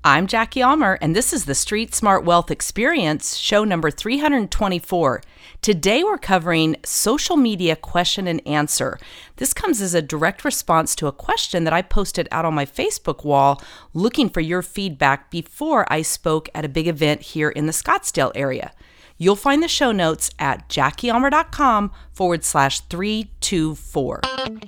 I'm Jackie Almer, and this is the Street Smart Wealth Experience, show number 324. Today we're covering social media question and answer. This comes as a direct response to a question that I posted out on my Facebook wall looking for your feedback before I spoke at a big event here in the Scottsdale area. You'll find the show notes at JackieAlmer.com/324.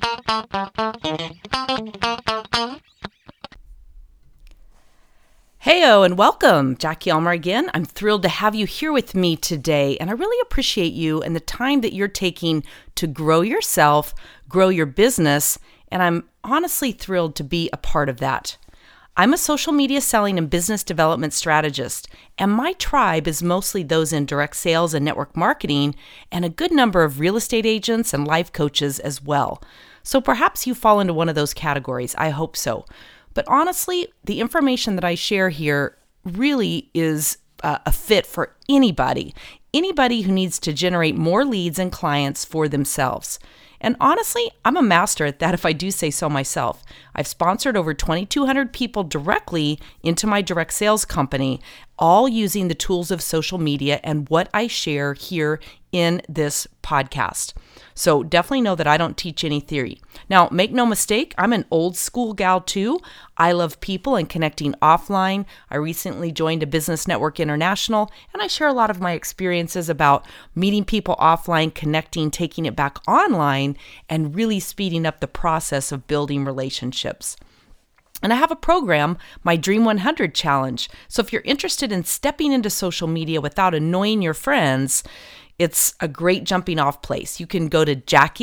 Heyo and welcome, Jackie Almer again. I'm thrilled to have you here with me today, and I really appreciate you and the time that you're taking to grow yourself, grow your business, and I'm honestly thrilled to be a part of that. I'm a social media selling and business development strategist, and my tribe is mostly those in direct sales and network marketing, and a good number of real estate agents and life coaches as well. So perhaps you fall into one of those categories. I hope so. But honestly, the information that I share here really is a fit for anybody who needs to generate more leads and clients for themselves. And honestly, I'm a master at that if I do say so myself. I've sponsored over 2,200 people directly into my direct sales company, all using the tools of social media and what I share here in this podcast. So definitely know that I don't teach any theory. Now, make no mistake, I'm an old school gal too. I love people and connecting offline. I recently joined a Business Network International, and I share a lot of my experiences about meeting people offline, connecting, taking it back online, and really speeding up the process of building relationships. And I have a program, my Dream 100 Challenge. So if you're interested in stepping into social media without annoying your friends, it's a great jumping off place. You can go to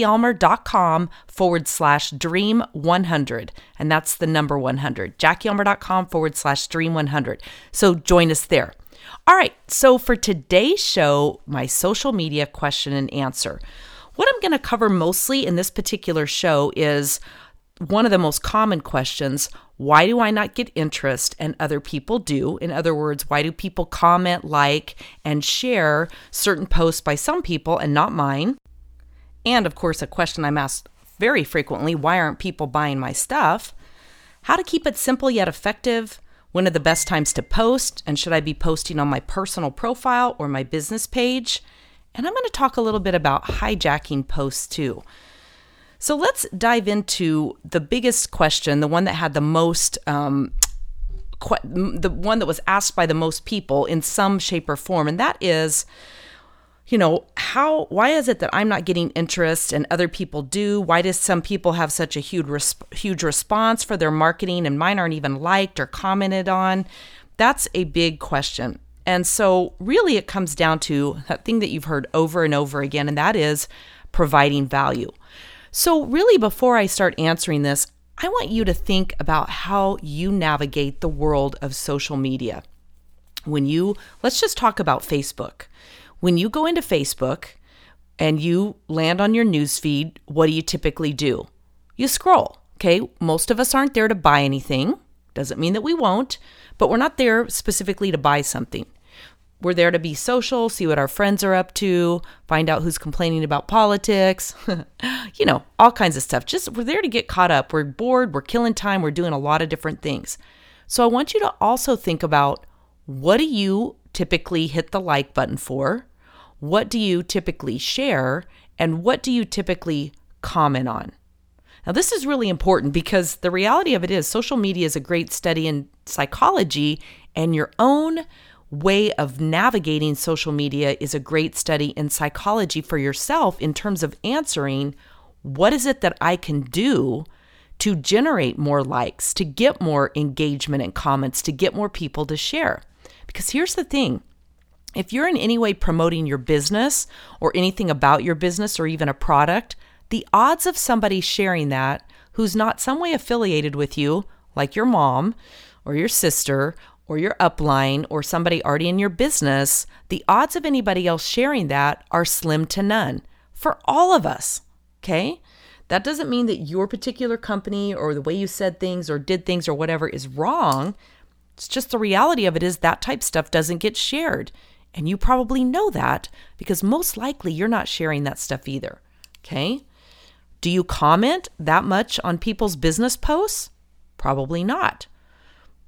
JackieAlmer.com/dream100. And that's the number 100. JackieAlmer.com/dream100. So join us there. All right. So for today's show, my social media question and answer. What I'm going to cover mostly in this particular show is one of the most common questions. Why do I not get interest and other people do? In other words, why do people comment, like, and share certain posts by some people and not mine? And of course, a question I'm asked very frequently, why aren't people buying my stuff? How to keep it simple yet effective? When are the best times to post? And should I be posting on my personal profile or my business page? And I'm going to talk a little bit about hijacking posts too. So let's dive into the biggest question, the one that had the most, the one that was asked by the most people in some shape or form. And that is, why is it that I'm not getting interest and other people do? Why does some people have such a huge response for their marketing and mine aren't even liked or commented on? That's a big question. And so really it comes down to that thing that you've heard over and over again, and that is providing value. So really, before I start answering this, I want you to think about how you navigate the world of social media. Let's just talk about Facebook. When you go into Facebook and you land on your newsfeed, what do you typically do? You scroll, okay? Most of us aren't there to buy anything. Doesn't mean that we won't, but we're not there specifically to buy something. We're there to be social, see what our friends are up to, find out who's complaining about politics, all kinds of stuff. We're there to get caught up. We're bored, we're killing time, we're doing a lot of different things. So I want you to also think about, what do you typically hit the like button for? What do you typically share? And what do you typically comment on? Now, this is really important because the reality of it is social media is a great study in psychology, and your own way of navigating social media is a great study in psychology for yourself in terms of answering, what is it that I can do to generate more likes, to get more engagement and comments, to get more people to share? Because here's the thing. If you're in any way promoting your business or anything about your business or even a product, the odds of somebody sharing that who's not some way affiliated with you, like your mom or your sister or your upline or somebody already in your business, the odds of anybody else sharing that are slim to none for all of us, okay? That doesn't mean that your particular company or the way you said things or did things or whatever is wrong. It's just the reality of it is that type stuff doesn't get shared. And you probably know that because most likely you're not sharing that stuff either, okay? Do you comment that much on people's business posts? Probably not.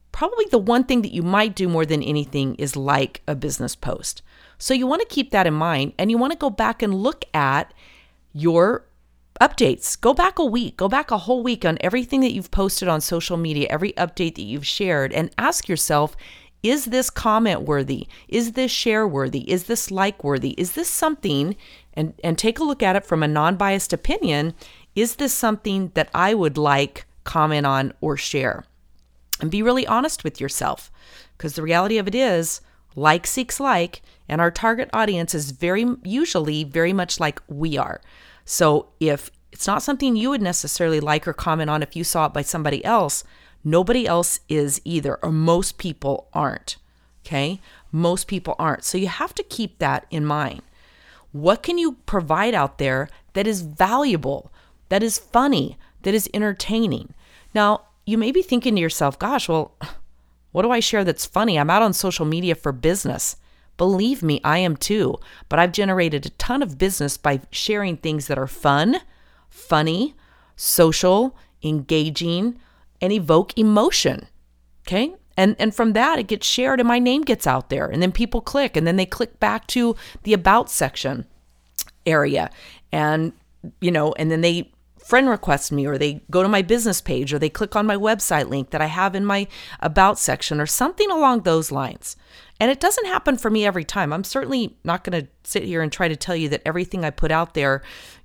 probably the one thing that you might do more than anything is like a business post. So you want to keep that in mind, and you want to go back and look at your updates. Go back a week, go back a whole week on everything that you've posted on social media, every update that you've shared, and ask yourself, is this comment worthy? Is this share worthy? Is this like worthy? Is this something, and take a look at it from a non-biased opinion, is this something that I would like, comment on, or share? And be really honest with yourself, because the reality of it is, like seeks like, and our target audience is usually very much like we are. So if it's not something you would necessarily like or comment on if you saw it by somebody else, nobody else is either, or most people aren't. Okay? Most people aren't. So you have to keep that in mind. What can you provide out there that is valuable, that is funny, that is entertaining? Now, you may be thinking to yourself, gosh, well, what do I share that's funny? I'm out on social media for business. Believe me, I am too. But I've generated a ton of business by sharing things that are fun, funny, social, engaging, and evoke emotion. Okay? And from that, it gets shared and my name gets out there. And then people click, and then they click back to the About section area. And, and then they friend request me, or they go to my business page, or they click on my website link that I have in my About section, or something along those lines. And it doesn't happen for me every time. I'm certainly not going to sit here and try to tell you that everything I put out there,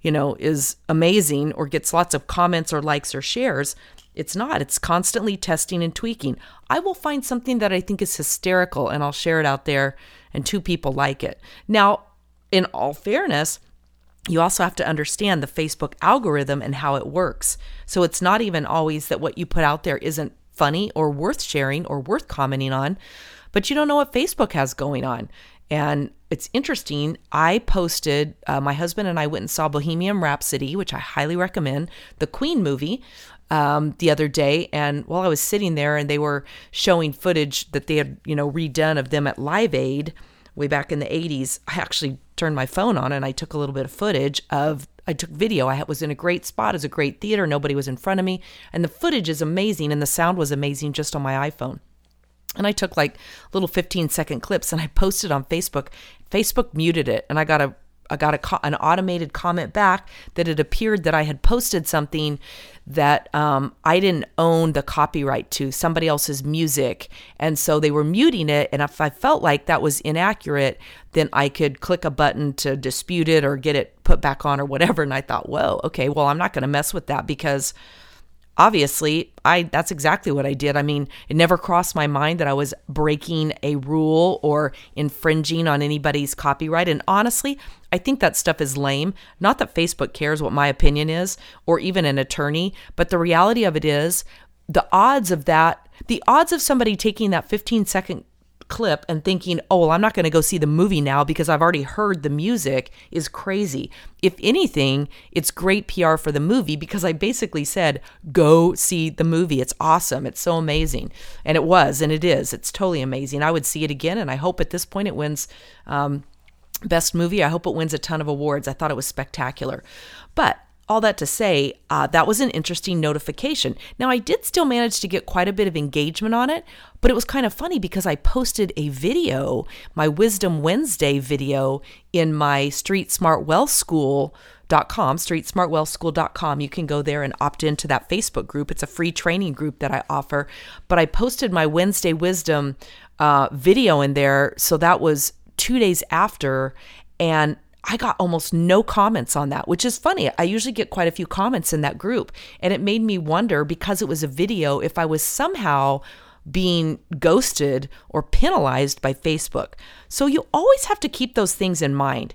is amazing or gets lots of comments or likes or shares. It's not. It's constantly testing and tweaking. I will find something that I think is hysterical, and I'll share it out there, and 2 people like it. Now, in all fairness, you also have to understand the Facebook algorithm and how it works. So it's not even always that what you put out there isn't funny or worth sharing or worth commenting on, but you don't know what Facebook has going on. And it's interesting. I posted, my husband and I went and saw Bohemian Rhapsody, which I highly recommend, the Queen movie, the other day. And while I was sitting there and they were showing footage that they had, redone of them at Live Aid way back in the 80s, I actually turned my phone on and I took a little bit of footage I took video. I was in a great spot. It was a great theater. Nobody was in front of me. And the footage is amazing. And the sound was amazing just on my iPhone. And I took like little 15-second clips and I posted on Facebook. Facebook muted it. And I got an automated comment back that it appeared that I had posted something that I didn't own the copyright to, somebody else's music. And so they were muting it. And if I felt like that was inaccurate, then I could click a button to dispute it or get it put back on or whatever. And I thought, whoa, okay, well, I'm not going to mess with that, because obviously, that's exactly what I did. I mean, it never crossed my mind that I was breaking a rule or infringing on anybody's copyright. And honestly, I think that stuff is lame. Not that Facebook cares what my opinion is, or even an attorney, but the reality of it is the odds of somebody taking that 15-second clip and thinking, oh, well, I'm not going to go see the movie now because I've already heard the music, is crazy. If anything, it's great PR for the movie, because I basically said, go see the movie. It's awesome. It's so amazing. And it was, and it is. It's totally amazing. I would see it again, and I hope at this point it wins Best Movie. I hope it wins a ton of awards. I thought it was spectacular. But all that to say, that was an interesting notification. Now, I did still manage to get quite a bit of engagement on it, but it was kind of funny because I posted a video, my Wisdom Wednesday video, in my StreetSmartWealthSchool.com, StreetSmartWealthSchool.com. You can go there and opt into that Facebook group. It's a free training group that I offer. But I posted my Wednesday Wisdom video in there, so that was 2 days after, and I got almost no comments on that, which is funny. I usually get quite a few comments in that group. And it made me wonder, because it was a video, if I was somehow being ghosted or penalized by Facebook. So you always have to keep those things in mind.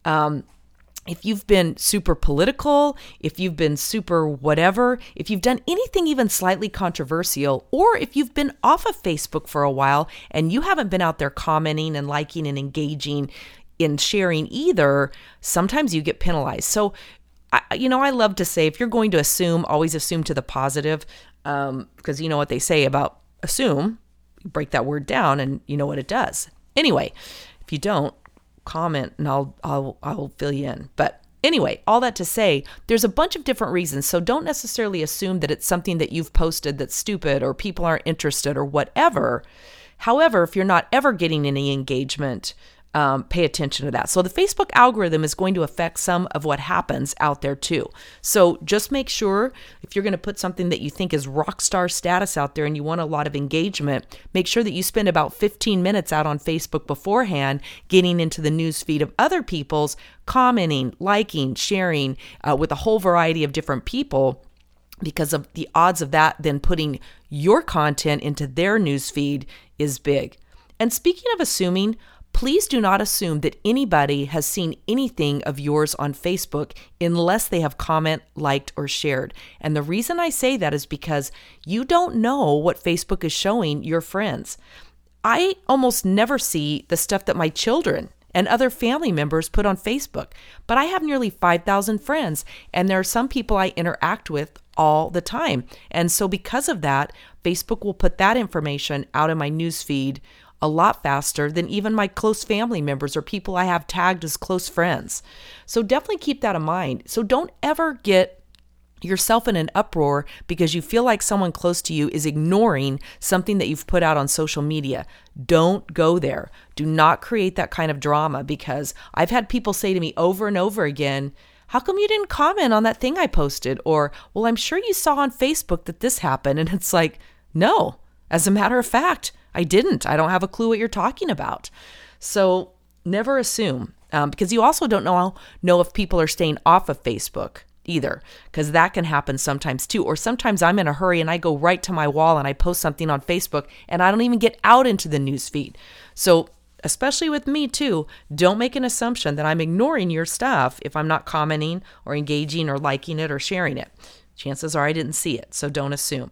If you've been super political, if you've been super whatever, if you've done anything even slightly controversial, or if you've been off of Facebook for a while and you haven't been out there commenting and liking and engaging in sharing either, sometimes you get penalized. So, I love to say, if you're going to assume, always assume to the positive, because you know what they say about assume. You break that word down and you know what it does. Anyway, if you don't, comment and I'll fill you in. But Anyway, all that to say, there's a bunch of different reasons. So don't necessarily assume that it's something that you've posted that's stupid or people aren't interested or whatever. However, if you're not ever getting any engagement, pay attention to that. So the Facebook algorithm is going to affect some of what happens out there too. So just make sure if you're going to put something that you think is rock star status out there and you want a lot of engagement, make sure that you spend about 15 minutes out on Facebook beforehand, getting into the news feed of other people's, commenting, liking, sharing with a whole variety of different people, because of the odds of that then putting your content into their news feed is big. And speaking of assuming, please do not assume that anybody has seen anything of yours on Facebook unless they have commented, liked, or shared. And the reason I say that is because you don't know what Facebook is showing your friends. I almost never see the stuff that my children and other family members put on Facebook, but I have nearly 5,000 friends, and there are some people I interact with all the time. And so because of that, Facebook will put that information out in my news feed a lot faster than even my close family members or people I have tagged as close friends. So definitely keep that in mind. So don't ever get yourself in an uproar because you feel like someone close to you is ignoring something that you've put out on social media. Don't go there. Do not create that kind of drama, because I've had people say to me over and over again, how come you didn't comment on that thing I posted? Or, well, I'm sure you saw on Facebook that this happened. And it's like, no, as a matter of fact, I didn't. I don't have a clue what you're talking about. So never assume, because you also don't know if people are staying off of Facebook either, because that can happen sometimes too. Or sometimes I'm in a hurry and I go right to my wall and I post something on Facebook and I don't even get out into the news feed. So especially with me too, don't make an assumption that I'm ignoring your stuff if I'm not commenting or engaging or liking it or sharing it. Chances are I didn't see it, so don't assume.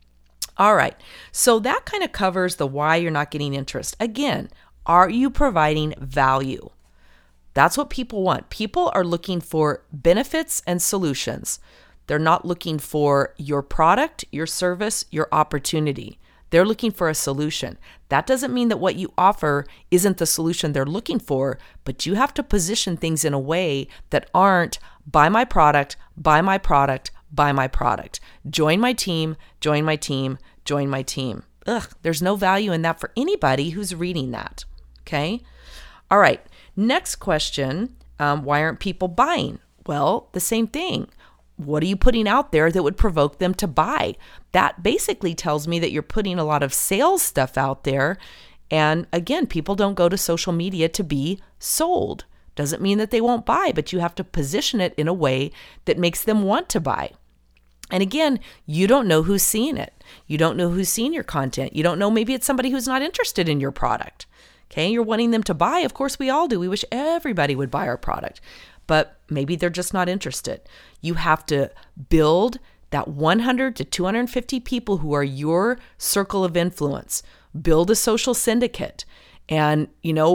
All right, so that kind of covers the why you're not getting interest. Again, are you providing value? That's what people want. People are looking for benefits and solutions. They're not looking for your product, your service, your opportunity. They're looking for a solution. That doesn't mean that what you offer isn't the solution they're looking for, but you have to position things in a way that aren't buy my product, buy my product, buy my product. Join my team, join my team, join my team. There's no value in that for anybody who's reading that. Okay? All right. Next question. Why aren't people buying? Well, the same thing. What are you putting out there that would provoke them to buy? That basically tells me that you're putting a lot of sales stuff out there. And again, people don't go to social media to be sold. Doesn't mean that they won't buy, but you have to position it in a way that makes them want to buy. And again, you don't know who's seeing it. You don't know who's seeing your content. You don't know, maybe it's somebody who's not interested in your product. Okay, you're wanting them to buy. Of course, we all do. We wish everybody would buy our product, but maybe they're just not interested. You have to build that 100 to 250 people who are your circle of influence. Build a social syndicate and,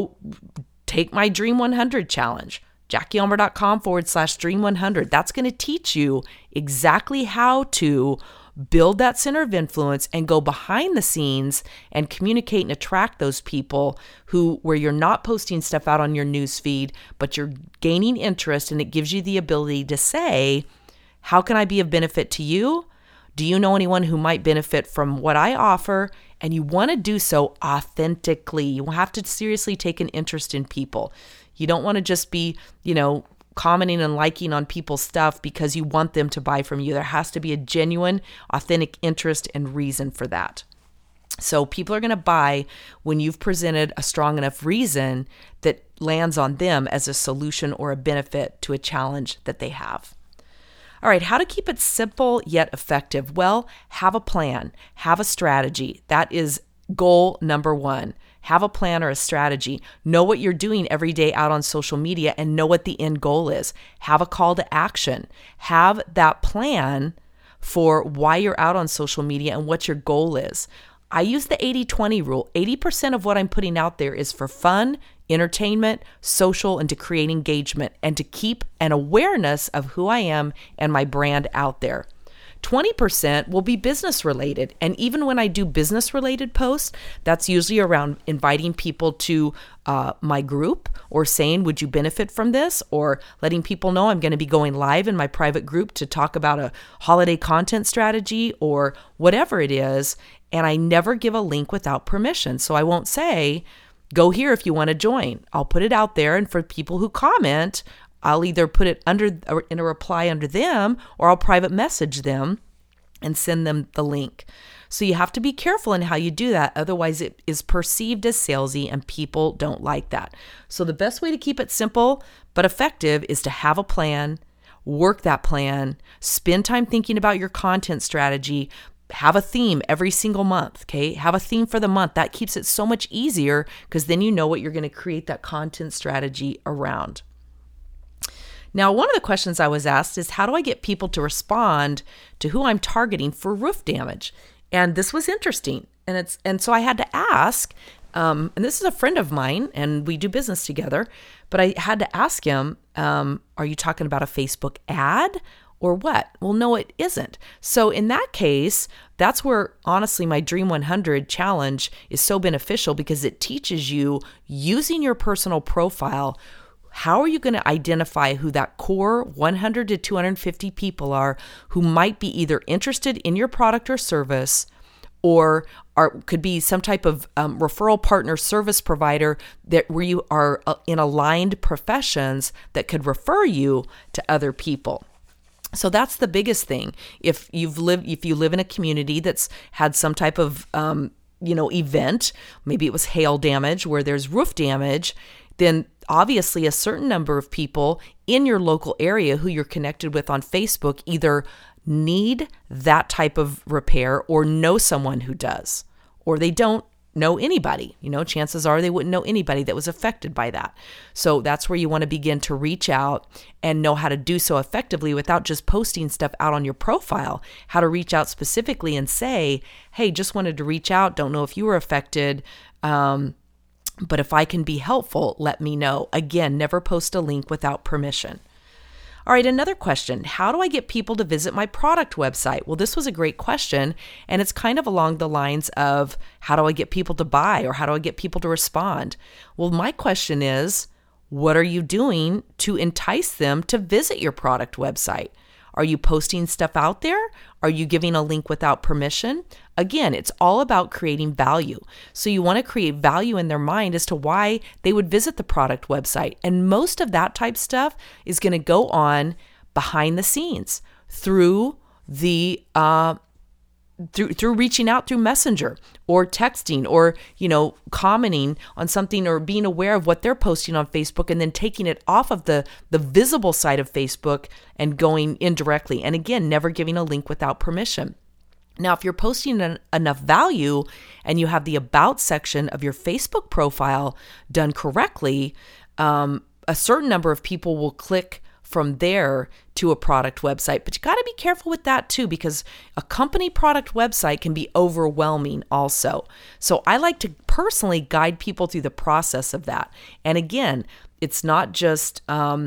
take my Dream 100 challenge. JackieElmer.com/Dream100. That's going to teach you exactly how to build that center of influence and go behind the scenes and communicate and attract those people where you're not posting stuff out on your news feed, but you're gaining interest, and it gives you the ability to say, how can I be of benefit to you? Do you know anyone who might benefit from what I offer? And you want to do so authentically. You have to seriously take an interest in people. You don't want to just be, commenting and liking on people's stuff because you want them to buy from you. There has to be a genuine, authentic interest and reason for that. So people are going to buy when you've presented a strong enough reason that lands on them as a solution or a benefit to a challenge that they have. All right, how to keep it simple yet effective? Well, have a plan, have a strategy. That is goal number one. Have a plan or a strategy. Know what you're doing every day out on social media and know what the end goal is. Have a call to action. Have that plan for why you're out on social media and what your goal is. I use the 80-20 rule. 80% of what I'm putting out there is for fun, entertainment, social, and to create engagement and to keep an awareness of who I am and my brand out there. 20% will be business related. And even when I do business related posts, that's usually around inviting people to my group, or saying, would you benefit from this? Or letting people know I'm going to be going live in my private group to talk about a holiday content strategy or whatever it is. And I never give a link without permission. So I won't say, go here if you want to join. I'll put it out there. And for people who comment, I'll either put it in a reply under them, or I'll private message them and send them the link. So you have to be careful in how you do that. Otherwise, it is perceived as salesy and people don't like that. So the best way to keep it simple but effective is to have a plan, work that plan, spend time thinking about your content strategy, have a theme every single month, okay? Have a theme for the month. That keeps it so much easier, because then you know what you're going to create that content strategy around. Now, one of the questions I was asked is, how do I get people to respond to who I'm targeting for roof damage? And this was interesting. And so I had to ask, and this is a friend of mine and we do business together, but I had to ask him, are you talking about a Facebook ad or what? Well, no, it isn't. So in that case, that's where honestly my Dream 100 challenge is so beneficial, because it teaches you, using your personal profile, how are you going to identify who that core 100 to 250 people are who might be either interested in your product or service, or could be some type of referral partner, service provider where you are in aligned professions that could refer you to other people. So that's the biggest thing. If you live in a community that's had some type of event, maybe it was hail damage where there's roof damage, then obviously a certain number of people in your local area who you're connected with on Facebook either need that type of repair or know someone who does, or they don't know anybody. Chances are they wouldn't know anybody that was affected by that. So that's where you want to begin to reach out and know how to do so effectively without just posting stuff out on your profile, how to reach out specifically and say, hey, just wanted to reach out. Don't know if you were affected. But if I can be helpful, let me know. Again, never post a link without permission. All right, another question. How do I get people to visit my product website? Well, this was a great question, and it's kind of along the lines of, how do I get people to buy, or how do I get people to respond? Well, my question is, what are you doing to entice them to visit your product website? Are you posting stuff out there? Are you giving a link without permission? Again, it's all about creating value. So you want to create value in their mind as to why they would visit the product website. And most of that type stuff is going to go on behind the scenes through the through reaching out through Messenger or texting, or commenting on something, or being aware of what they're posting on Facebook and then taking it off of the visible side of Facebook and going indirectly. And again, never giving a link without permission. Now, if you're posting enough value and you have the about section of your Facebook profile done correctly, a certain number of people will click from there to a product website. But you got to be careful with that too, because a company product website can be overwhelming also. So I like to personally guide people through the process of that. And again, it's not just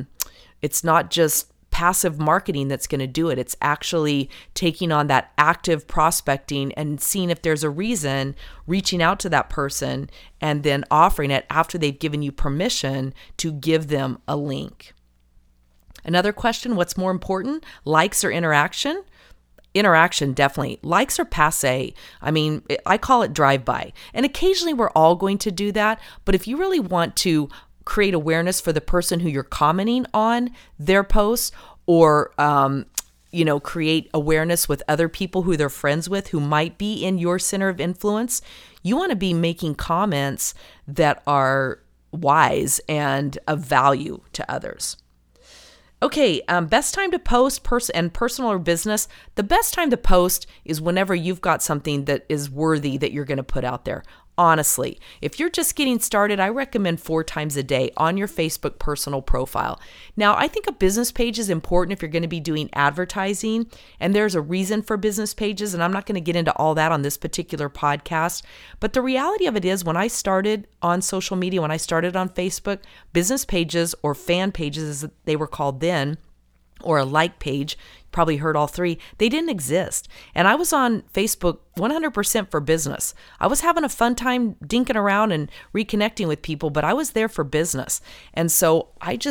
passive marketing that's going to do it. It's actually taking on that active prospecting and seeing if there's a reason, reaching out to that person, and then offering it after they've given you permission to give them a link. Another question, what's more important, likes or interaction? Interaction, definitely. Likes are passe. I mean, I call it drive-by. And occasionally we're all going to do that. But if you really want to create awareness for the person who you're commenting on their posts, or create awareness with other people who they're friends with who might be in your center of influence, you want to be making comments that are wise and of value to others. Okay, best time to post personal or business. The best time to post is whenever you've got something that is worthy that you're going to put out there. Honestly, if you're just getting started, I recommend 4 times a day on your Facebook personal profile. Now, I think a business page is important if you're going to be doing advertising, and there's a reason for business pages, and I'm not going to get into all that on this particular podcast. But the reality of it is, when I started on social media, when I started on Facebook, business pages, or fan pages as they were called then, or a like page, probably heard all three, they didn't exist. And I was on Facebook 100% for business. I was having a fun time dinking around and reconnecting with people, but I was there for business. And so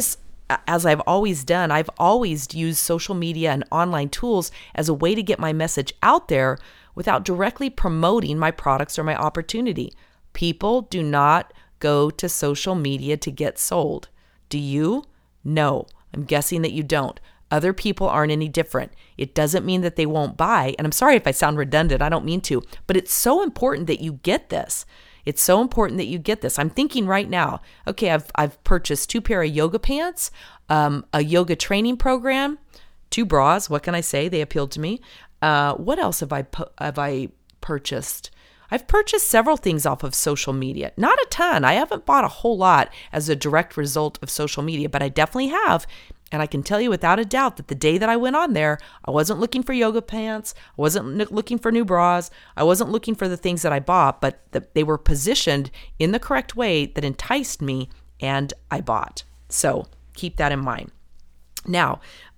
as I've always done, I've always used social media and online tools as a way to get my message out there without directly promoting my products or my opportunity. People do not go to social media to get sold. Do you? No, I'm guessing that you don't. Other people aren't any different. It doesn't mean that they won't buy. And I'm sorry if I sound redundant, I don't mean to, but it's so important that you get this. It's so important that you get this. I'm thinking right now, okay, I've purchased 2 pair of yoga pants, a yoga training program, 2 bras. What can I say? They appealed to me. What else have I purchased? I've purchased several things off of social media. Not a ton. I haven't bought a whole lot as a direct result of social media, but I definitely have. And I can tell you without a doubt that the day that I went on there, I wasn't looking for yoga pants. I wasn't looking for new bras. I wasn't looking for the things that I bought, but they were positioned in the correct way that enticed me, and I bought. So keep that in mind. Now,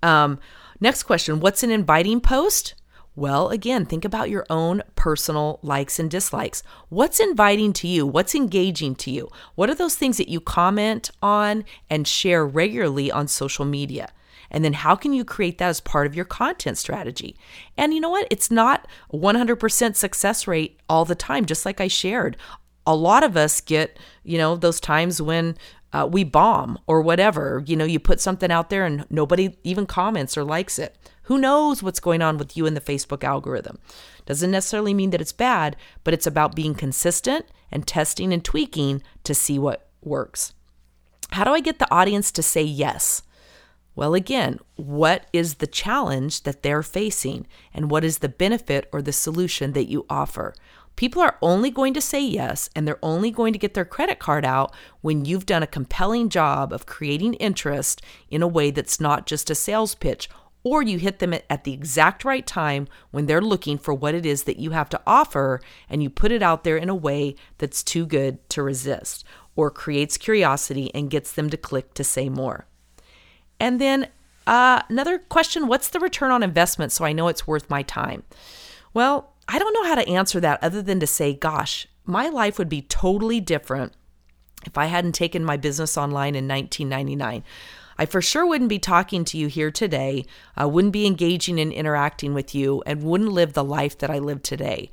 next question, what's an inviting post? Well, again, think about your own personal likes and dislikes. What's inviting to you? What's engaging to you? What are those things that you comment on and share regularly on social media? And then how can you create that as part of your content strategy? And you know what? It's not 100% success rate all the time, just like I shared. A lot of us get, those times when we bomb or whatever. You put something out there and nobody even comments or likes it. Who knows what's going on with you in the Facebook algorithm? Doesn't necessarily mean that it's bad, but it's about being consistent and testing and tweaking to see what works. How do I get the audience to say yes? Well, again, what is the challenge that they're facing, and what is the benefit or the solution that you offer? People are only going to say yes, and they're only going to get their credit card out when you've done a compelling job of creating interest in a way that's not just a sales pitch, or you hit them at the exact right time when they're looking for what it is that you have to offer, and you put it out there in a way that's too good to resist, or creates curiosity and gets them to click to say more. And then another question, what's the return on investment so I know it's worth my time? Well, I don't know how to answer that other than to say, gosh, my life would be totally different if I hadn't taken my business online in 1999. I for sure wouldn't be talking to you here today. I wouldn't be engaging and interacting with you, and wouldn't live the life that I live today.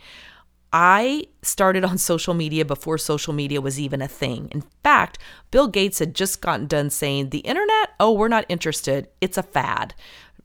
I started on social media before social media was even a thing. In fact, Bill Gates had just gotten done saying, the internet, we're not interested. It's a fad.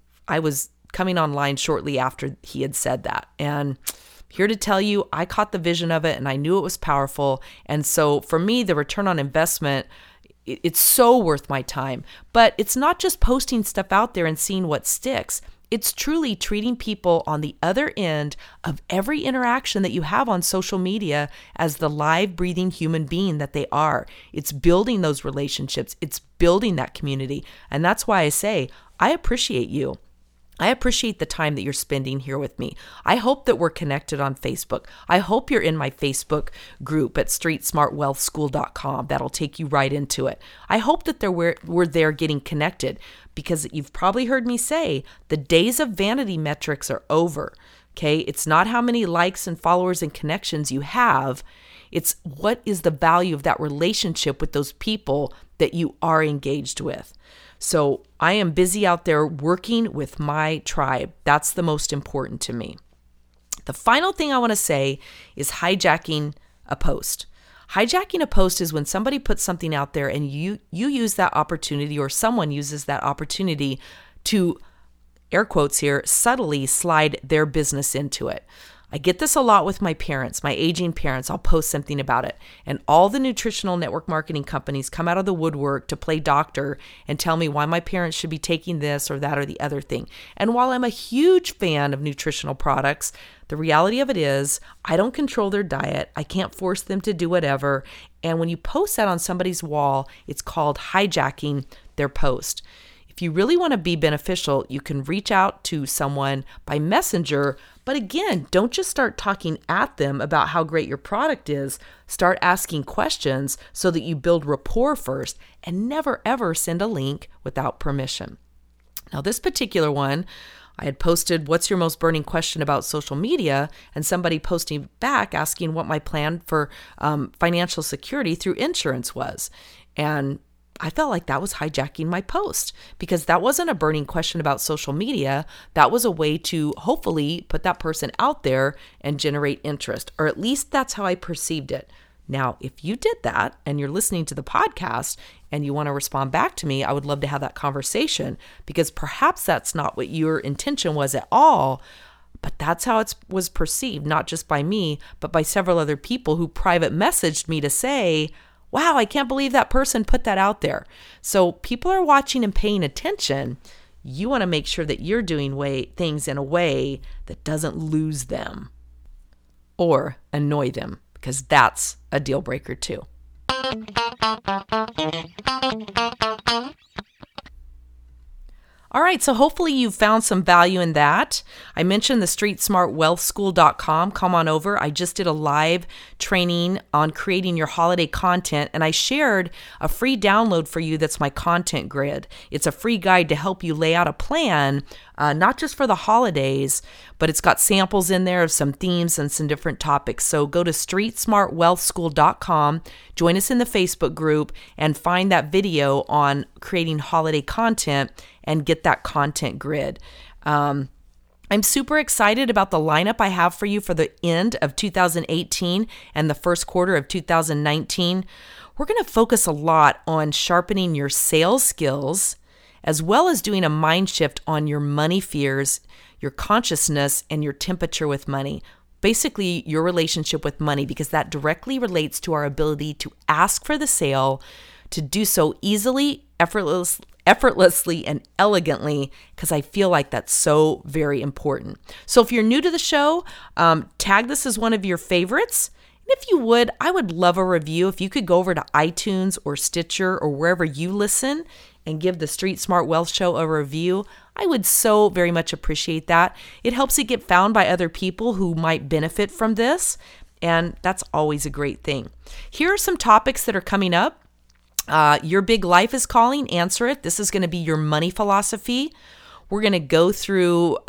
I was coming online shortly after he had said that. And here to tell you, I caught the vision of it and I knew it was powerful. And so for me, the return on investment, it's so worth my time. But it's not just posting stuff out there and seeing what sticks. It's truly treating people on the other end of every interaction that you have on social media as the live, breathing human being that they are. It's building those relationships. It's building that community. And that's why I say, I appreciate you. I appreciate the time that you're spending here with me. I hope that we're connected on Facebook. I hope you're in my Facebook group at streetsmartwealthschool.com. That'll take you right into it. I hope that we're there getting connected, because you've probably heard me say the days of vanity metrics are over. Okay? It's not how many likes and followers and connections you have. It's what is the value of that relationship with those people that you are engaged with. So I am busy out there working with my tribe. That's the most important to me. The final thing I want to say is hijacking a post. Hijacking a post is when somebody puts something out there and you use that opportunity, or someone uses that opportunity to, air quotes here, subtly slide their business into it. I get this a lot with my parents, my aging parents. I'll post something about it, and all the nutritional network marketing companies come out of the woodwork to play doctor and tell me why my parents should be taking this or that or the other thing. And while I'm a huge fan of nutritional products, the reality of it is I don't control their diet. I can't force them to do whatever. And when you post that on somebody's wall, it's called hijacking their post. If you really want to be beneficial, you can reach out to someone by messenger. But again, don't just start talking at them about how great your product is. Start asking questions so that you build rapport first, and never ever send a link without permission. Now, this particular one, I had posted, "What's your most burning question about social media?" and somebody posting back asking what my plan for financial security through insurance was. And I felt like that was hijacking my post because that wasn't a burning question about social media. That was a way to hopefully put that person out there and generate interest, or at least that's how I perceived it. Now, if you did that and you're listening to the podcast and you want to respond back to me, I would love to have that conversation because perhaps that's not what your intention was at all, but that's how it was perceived, not just by me, but by several other people who private messaged me to say, "Wow, I can't believe that person put that out there." So people are watching and paying attention. You want to make sure that you're doing things in a way that doesn't lose them or annoy them, because that's a deal breaker too. All right, so hopefully you found some value in that. I mentioned the StreetSmartWealthSchool.com. Come on over. I just did a live training on creating your holiday content, and I shared a free download for you that's my content grid. It's a free guide to help you lay out a plan, not just for the holidays, but it's got samples in there of some themes and some different topics. So go to StreetSmartWealthSchool.com, join us in the Facebook group, and find that video on creating holiday content and get that content grid. I'm super excited about the lineup I have for you for the end of 2018 and the first quarter of 2019. We're going to focus a lot on sharpening your sales skills, as well as doing a mind shift on your money fears, your consciousness, and your temperature with money. Basically, your relationship with money, because that directly relates to our ability to ask for the sale, to do so easily, effortlessly, and elegantly, because I feel like that's so very important. So if you're new to the show, tag this as one of your favorites. And if you would, I would love a review. If you could go over to iTunes or Stitcher or wherever you listen and give the Street Smart Wealth Show a review, I would so very much appreciate that. It helps it get found by other people who might benefit from this, and that's always a great thing. Here are some topics that are coming up. Your big life is calling, answer it. This is going to be your money philosophy. We're going to go through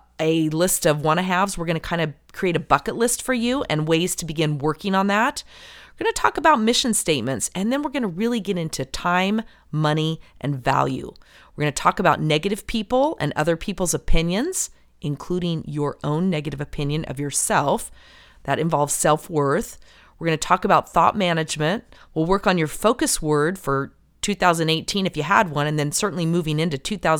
a list of want-to-haves. We're going to kind of create a bucket list for you and ways to begin working on that. We're going to talk about mission statements, and then we're going to really get into time, money, and value. We're going to talk about negative people and other people's opinions, including your own negative opinion of yourself. That involves self-worth. We're going to talk about thought management. We'll work on your focus word for 2018 if you had one, and then certainly moving into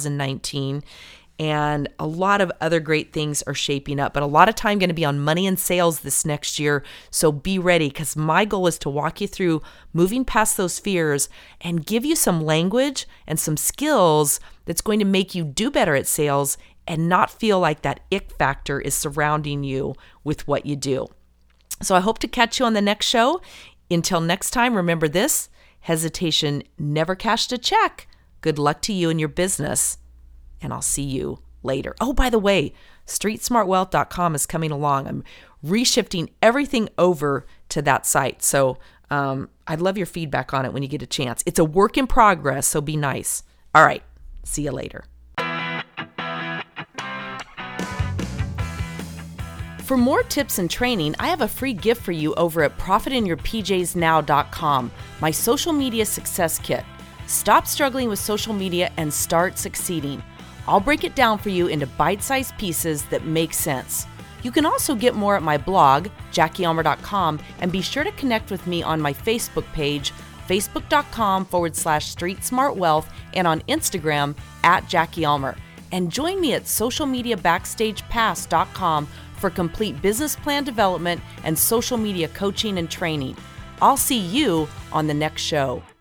2019. And a lot of other great things are shaping up, but a lot of time going to be on money and sales this next year. So be ready, because my goal is to walk you through moving past those fears and give you some language and some skills that's going to make you do better at sales and not feel like that ick factor is surrounding you with what you do. So I hope to catch you on the next show. Until next time, remember this: hesitation never cashed a check. Good luck to you and your business, and I'll see you later. Oh, by the way, StreetSmartWealth.com is coming along. I'm reshifting everything over to that site. So I'd love your feedback on it when you get a chance. It's a work in progress, so be nice. All right, see you later. For more tips and training, I have a free gift for you over at profitinyourpjsnow.com, my social media success kit. Stop struggling with social media and start succeeding. I'll break it down for you into bite-sized pieces that make sense. You can also get more at my blog, JackieElmer.com, and be sure to connect with me on my Facebook page, facebook.com/StreetSmartWealth, and on Instagram @JackieElmer. And join me at socialmediabackstagepass.com for complete business plan development and social media coaching and training. I'll see you on the next show.